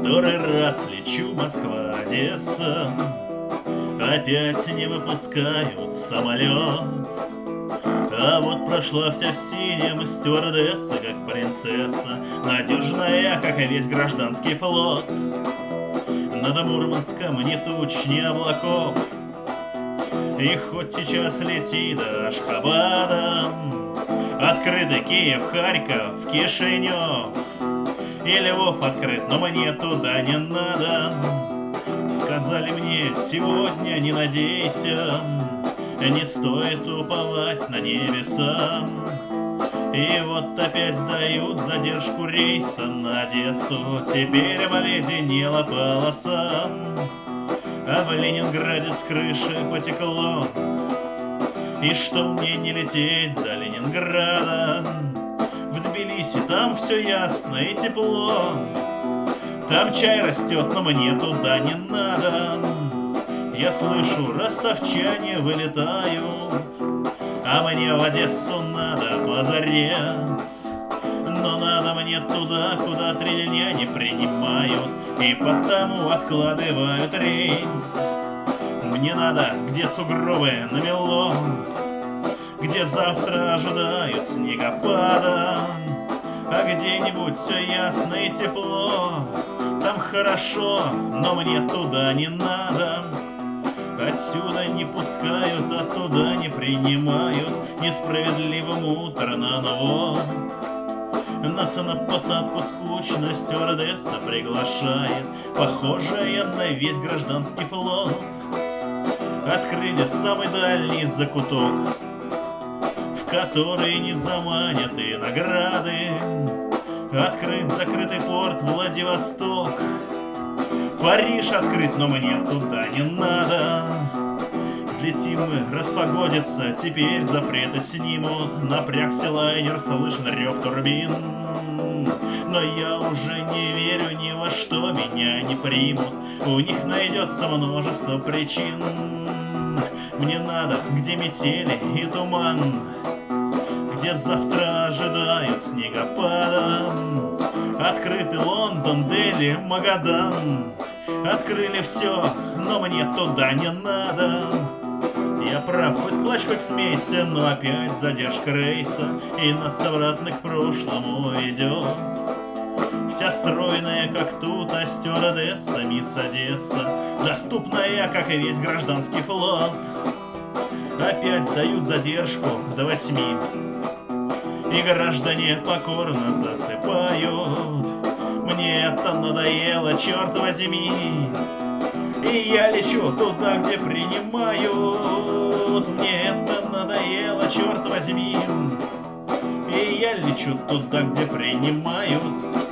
Который раз лечу Москва-Одесса, опять не выпускают самолет. А вот прошла вся в синем стюардесса, как принцесса, надежная, как и весь гражданский флот. Над Мурманском ни туч, ни облаков, и хоть сейчас лети до Ашхабада, открыты Киев, Харьков, Кишинев, и Львов открыт, но мне туда не надо. Сказали мне сегодня не надейся, не стоит уповать на небеса. И вот опять дают задержку рейса на Одессу, теперь обледенела полоса. А в Ленинграде с крыши потекло, и что мне не лететь до Ленинграда? В Тбилиси там все ясно и тепло, там чай растет, но мне туда не надо. Я слышу, ростовчане вылетают, а мне в Одессу надо позарез. Но надо мне туда, куда 3 дня не принимают, и потому откладывают рейс. Мне надо, где сугробы намело, где завтра ожидают снегопада. А где-нибудь все ясно и тепло, там хорошо, но мне туда не надо. Отсюда не пускают, оттуда не принимают, несправедливо муторно, но вот нас на посадку скучно стюардесса приглашает, похожая на весь гражданский флот. Открыли самый дальний закуток, в который не заманят и награды. Открыт закрытый порт Владивосток, Париж открыт, но мне туда не надо. Взлетим мы, распогодится, теперь запреты снимут. Напрягся лайнер, слышен рев турбин. Но я уже не верю ни во что, меня не примут. У них найдется множество причин. Мне надо, где метели и туман, где завтра ожидают снегопада. Открыты Лондон, Дели, Магадан. Открыли все, но мне туда не надо. Я прав, хоть плачь, хоть смейся, но опять задержка рейса, и нас обратно к прошлому идет. Вся стройная, как тут, а стюардесса, мисс Одесса, доступная, как и весь гражданский флот. Опять дают задержку до 8, и граждане покорно засыпают. Мне это надоело, черт возьми, и я лечу туда, где принимают. Мне это надоело, черт возьми, и я лечу туда, где принимают.